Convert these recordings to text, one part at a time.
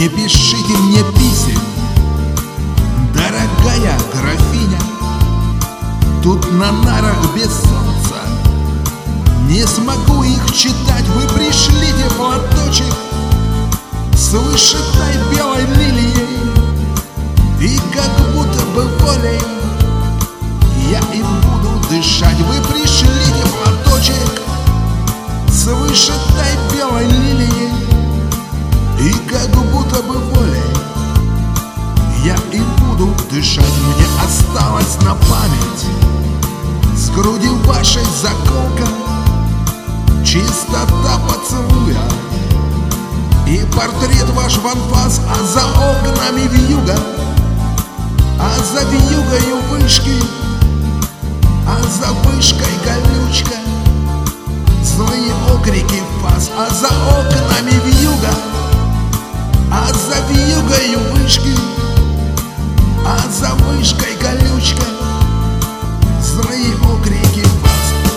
Не пишите мне писем, дорогая графиня. Тут на нарах без солнца не смогу их читать. Вы пришлите платочек с вышитой белой лилией, и как будто бы волей я им буду дышать. Вы пришлите платочек с вышитой белой лилией, и как будто бы волей я им буду дышать. Мне осталось на память с груди вашей заколка, чистота поцелуя и портрет ваш в анфас, а за окнами вьюга, а за вьюгою вышки, а за вышкой колючка, злые окрики фас, а за окнами вьюга, а за вьюгою вышки, а за вышкой колючка, злые окрики фас.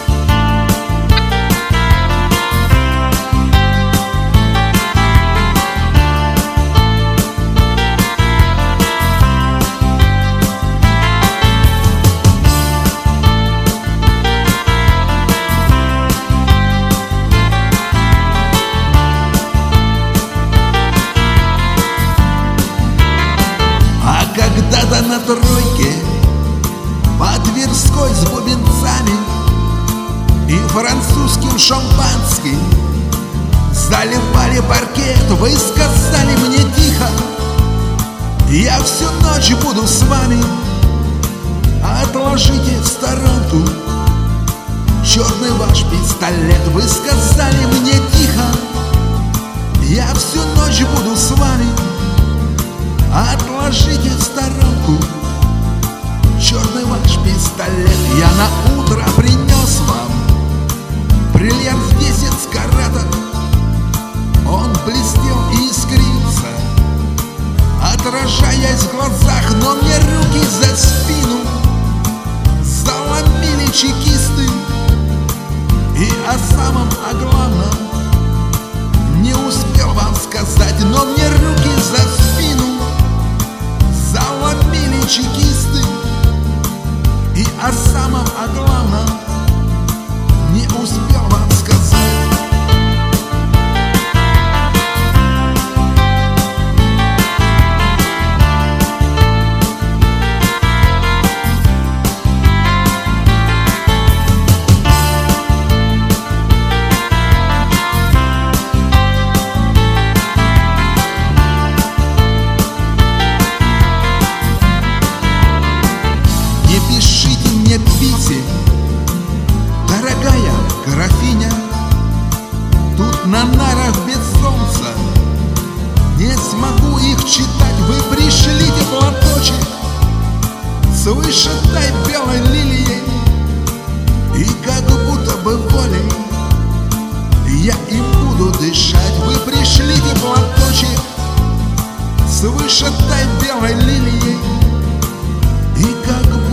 Когда-то на тройке под Тверской с бубенцами и французским шампанским заливали паркет. Вы сказали мне тихо: я всю ночь буду с вами. Отложите в сторонку черный ваш пистолет. Вы сказали мне тихо: я всю ночь буду с вами. Отложите в сторонку черный ваш пистолет. Я на утро принес вам бриллиант в 10 каратов. Он блестел и искрился, отражаясь в глазах, но мне руки за спину заломили чекисты. И о самом главном не успел вам сказать, но мне руки за спину заломили чекисты. И о самом главном не успел вам сказать. Писем, дорогая графиня, тут на нарах без солнца не смогу их читать. Вы пришлите платочек с вышитой белой лилией, и как будто бы волей я им буду дышать. Вы пришлите платочек с вышитой белой лилией, и как